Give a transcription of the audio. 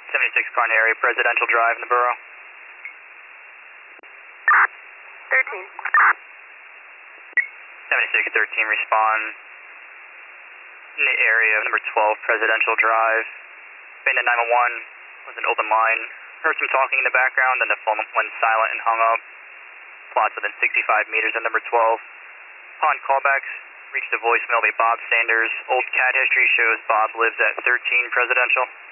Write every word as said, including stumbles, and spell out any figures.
seventy-six Carnary, Presidential Drive in the borough. thirteen. seventy-six thirteen, respond in the area of number twelve, Presidential Drive. Bandit nine one one was an open line. Heard some talking in the background, then the phone went silent and hung up. Plots within sixty-five meters of number twelve. Upon callbacks, reached the voicemail by Bob Sanders. Old cat history shows Bob lives at thirteen Presidential.